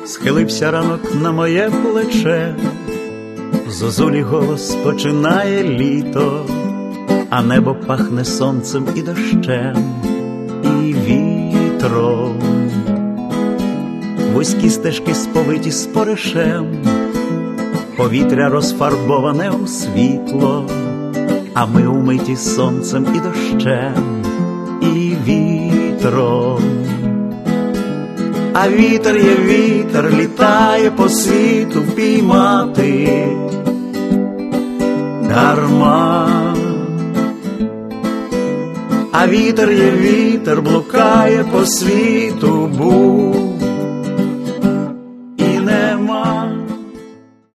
Схилився ранок на моє плече, зозулі голос починає літо, а небо пахне сонцем і дощем, і вітром. Вузькі стежки сповиті споришем, повітря розфарбоване у світло, а ми умиті сонцем і дощем, і вітром. А вітер є вітер, літає по світу, впіймати дарма. А вітер є вітер, блукає по світу,